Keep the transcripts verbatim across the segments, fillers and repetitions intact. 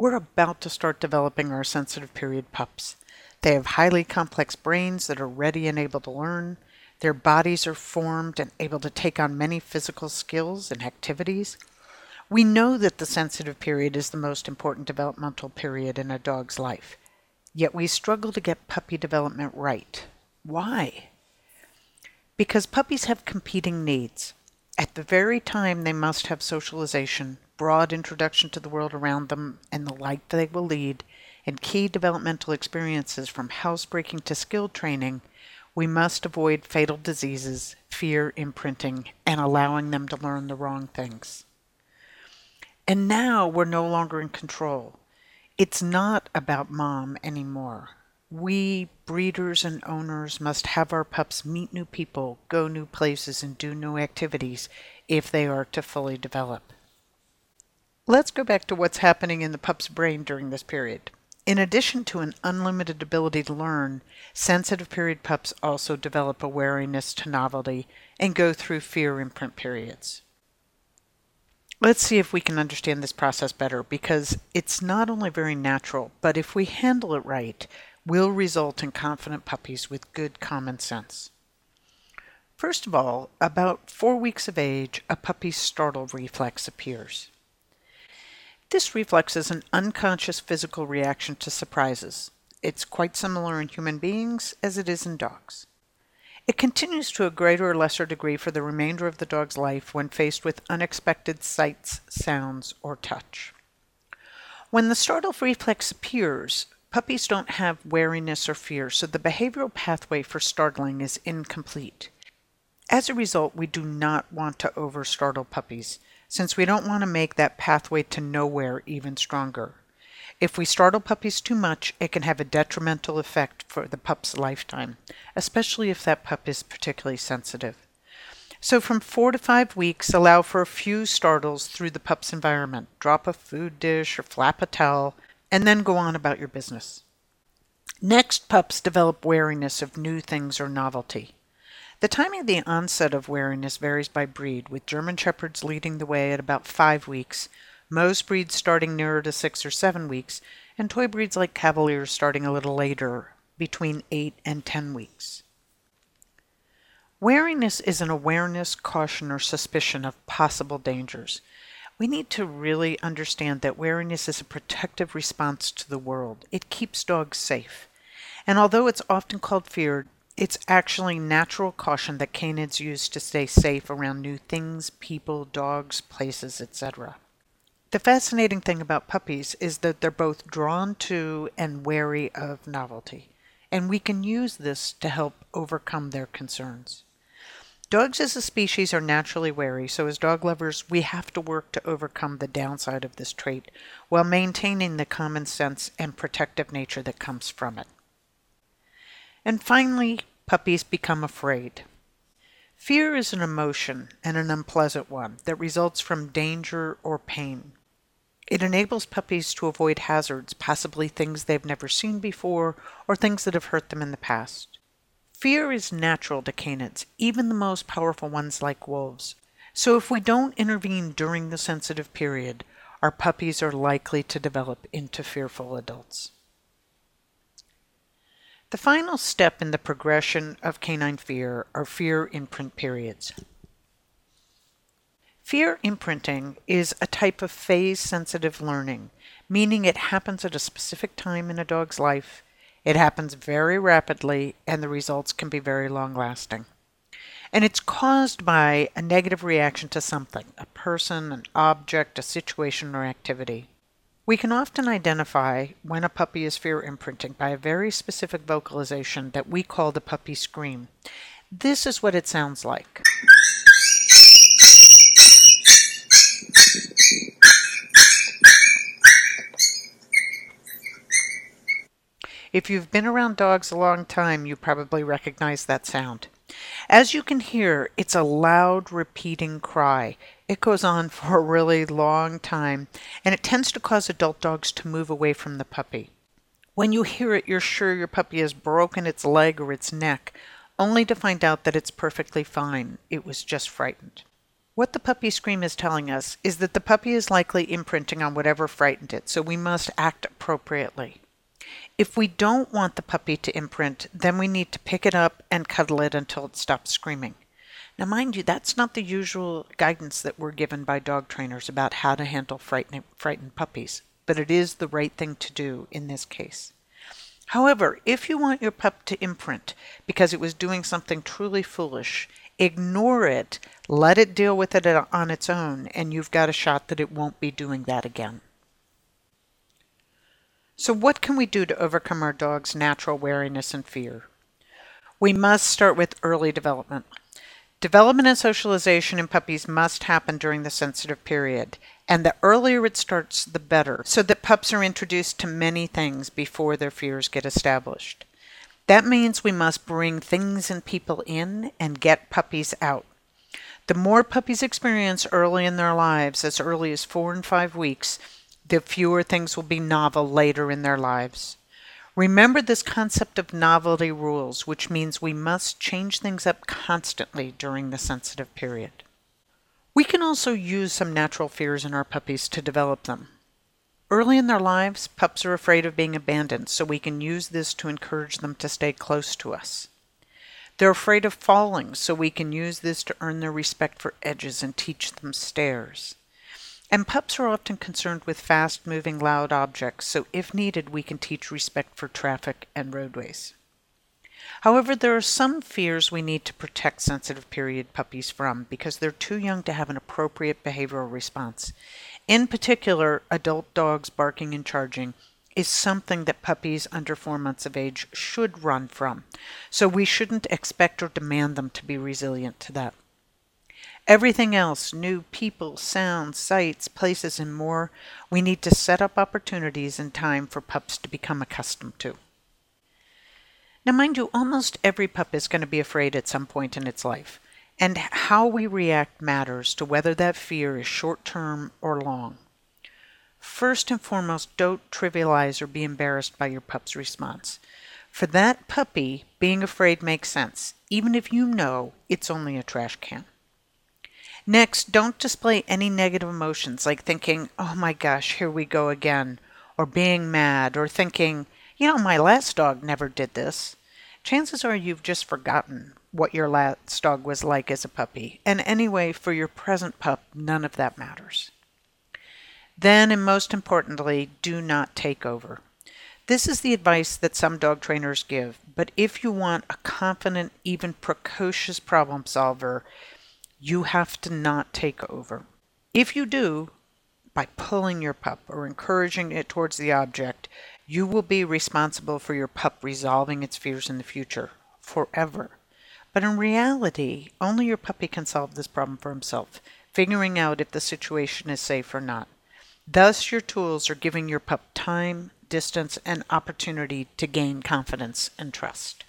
We're about to start developing our sensitive period pups. They have highly complex brains that are ready and able to learn. Their bodies are formed and able to take on many physical skills and activities. We know that the sensitive period is the most important developmental period in a dog's life, yet we struggle to get puppy development right. Why? Because puppies have competing needs. At the very time they must have socialization, broad introduction to the world around them and the life they will lead, and key developmental experiences from housebreaking to skill training, we must avoid fatal diseases, fear imprinting, and allowing them to learn the wrong things. And now we're no longer in control. It's not about mom anymore. We, breeders and owners, must have our pups meet new people, go new places, and do new activities if they are to fully develop. Let's go back to what's happening in the pup's brain during this period. In addition to an unlimited ability to learn, sensitive period pups also develop a wariness to novelty and go through fear imprint periods. Let's see if we can understand this process better, because it's not only very natural, but if we handle it right, will result in confident puppies with good common sense. First of all, about four weeks of age, a puppy's startle reflex appears. This reflex is an unconscious physical reaction to surprises. It's quite similar in human beings as it is in dogs. It continues to a greater or lesser degree for the remainder of the dog's life when faced with unexpected sights, sounds, or touch. When the startle reflex appears, puppies don't have wariness or fear, so the behavioral pathway for startling is incomplete. As a result, we do not want to over-startle puppies, since we don't want to make that pathway to nowhere even stronger. If we startle puppies too much, it can have a detrimental effect for the pup's lifetime, especially if that pup is particularly sensitive. So from four to five weeks, allow for a few startles through the pup's environment. Drop a food dish or flap a towel, and then go on about your business. Next, pups develop wariness of new things or novelty. The timing of the onset of wariness varies by breed, with German Shepherds leading the way at about five weeks, most breeds starting nearer to six or seven weeks, and toy breeds like Cavaliers starting a little later, between eight and ten weeks. Wariness is an awareness, caution, or suspicion of possible dangers. We need to really understand that wariness is a protective response to the world. It keeps dogs safe. And although it's often called fear, it's actually natural caution that canines use to stay safe around new things, people, dogs, places, et cetera. The fascinating thing about puppies is that they're both drawn to and wary of novelty, and we can use this to help overcome their concerns. Dogs as a species are naturally wary, so as dog lovers, we have to work to overcome the downside of this trait while maintaining the common sense and protective nature that comes from it. And finally, puppies become afraid. Fear is an emotion, and an unpleasant one, that results from danger or pain. It enables puppies to avoid hazards, possibly things they've never seen before or things that have hurt them in the past. Fear is natural to canines, even the most powerful ones like wolves. So if we don't intervene during the sensitive period, our puppies are likely to develop into fearful adults. The final step in the progression of canine fear are fear imprint periods. Fear imprinting is a type of phase-sensitive learning, meaning it happens at a specific time in a dog's life, it happens very rapidly, and the results can be very long-lasting. And it's caused by a negative reaction to something, a person, an object, a situation, or activity. We can often identify when a puppy is fear imprinting by a very specific vocalization that we call the puppy scream. This is what it sounds like. If you've been around dogs a long time, you probably recognize that sound. As you can hear, it's a loud, repeating cry. It goes on for a really long time, and it tends to cause adult dogs to move away from the puppy. When you hear it, you're sure your puppy has broken its leg or its neck, only to find out that it's perfectly fine. It was just frightened. What the puppy scream is telling us is that the puppy is likely imprinting on whatever frightened it, so we must act appropriately. If we don't want the puppy to imprint, then we need to pick it up and cuddle it until it stops screaming. Now, mind you, that's not the usual guidance that we're given by dog trainers about how to handle frightened, frightened puppies, but it is the right thing to do in this case. However, if you want your pup to imprint because it was doing something truly foolish, ignore it, let it deal with it on its own, and you've got a shot that it won't be doing that again. So what can we do to overcome our dog's natural wariness and fear? We must start with early development. Development and socialization in puppies must happen during the sensitive period, and the earlier it starts, the better, so that pups are introduced to many things before their fears get established. That means we must bring things and people in and get puppies out. The more puppies experience early in their lives, as early as four and five weeks, the fewer things will be novel later in their lives. Remember this concept of novelty rules, which means we must change things up constantly during the sensitive period. We can also use some natural fears in our puppies to develop them. Early in their lives, pups are afraid of being abandoned, so we can use this to encourage them to stay close to us. They're afraid of falling, so we can use this to earn their respect for edges and teach them stairs. And pups are often concerned with fast-moving, loud objects, so if needed, we can teach respect for traffic and roadways. However, there are some fears we need to protect sensitive period puppies from because they're too young to have an appropriate behavioral response. In particular, adult dogs barking and charging is something that puppies under four months of age should run from, so we shouldn't expect or demand them to be resilient to that. Everything else, new people, sounds, sights, places, and more, we need to set up opportunities and time for pups to become accustomed to. Now, mind you, almost every pup is going to be afraid at some point in its life, and how we react matters to whether that fear is short-term or long. First and foremost, don't trivialize or be embarrassed by your pup's response. For that puppy, being afraid makes sense, even if you know it's only a trash can. Next, don't display any negative emotions like thinking, oh my gosh, here we go again, or being mad, or thinking, you know, my last dog never did this. Chances are you've just forgotten what your last dog was like as a puppy, and anyway, for your present pup, none of that matters. Then, and most importantly, do not take over. This is the advice that some dog trainers give, but if you want a confident, even precocious problem solver, you have to not take over. If you do, by pulling your pup or encouraging it towards the object, you will be responsible for your pup resolving its fears in the future, forever. But in reality, only your puppy can solve this problem for himself, figuring out if the situation is safe or not. Thus, your tools are giving your pup time, distance, and opportunity to gain confidence and trust.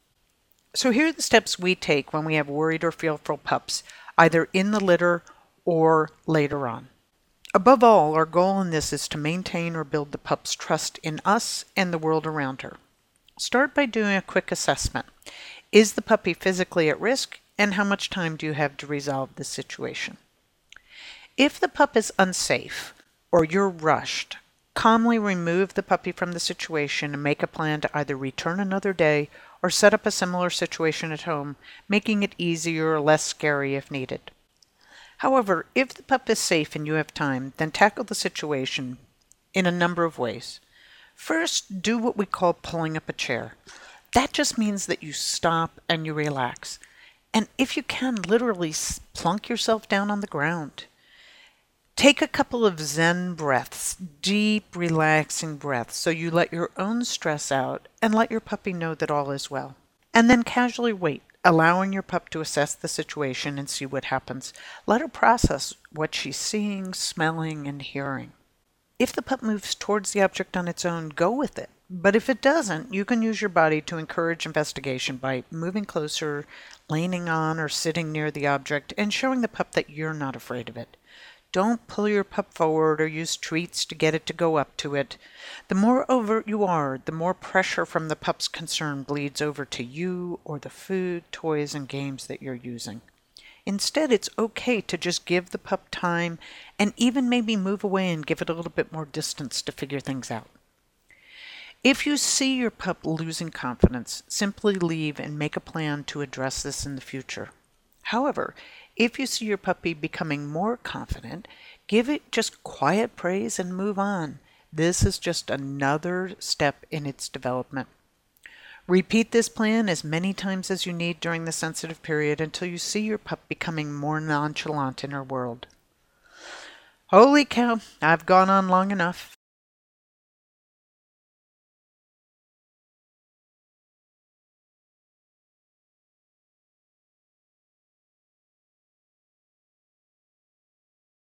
So here are the steps we take when we have worried or fearful pups, either in the litter or later on. Above all, our goal in this is to maintain or build the pup's trust in us and the world around her. Start by doing a quick assessment. Is the puppy physically at risk, and how much time do you have to resolve this situation? If the pup is unsafe or you're rushed, calmly remove the puppy from the situation and make a plan to either return another day or set up a similar situation at home, making it easier or less scary if needed. However, if the pup is safe and you have time, then tackle the situation in a number of ways. First, do what we call pulling up a chair. That just means that you stop and you relax. And if you can, literally plunk yourself down on the ground. Take a couple of Zen breaths, deep, relaxing breaths, so you let your own stress out and let your puppy know that all is well. And then casually wait, allowing your pup to assess the situation and see what happens. Let her process what she's seeing, smelling, and hearing. If the pup moves towards the object on its own, go with it. But if it doesn't, you can use your body to encourage investigation by moving closer, leaning on or sitting near the object, and showing the pup that you're not afraid of it. Don't pull your pup forward or use treats to get it to go up to it. The more overt you are, the more pressure from the pup's concern bleeds over to you or the food, toys, and games that you're using. Instead, it's okay to just give the pup time and even maybe move away and give it a little bit more distance to figure things out. If you see your pup losing confidence, simply leave and make a plan to address this in the future. However, if you see your puppy becoming more confident, give it just quiet praise and move on. This is just another step in its development. Repeat this plan as many times as you need during the sensitive period until you see your pup becoming more nonchalant in her world. Holy cow, I've gone on long enough.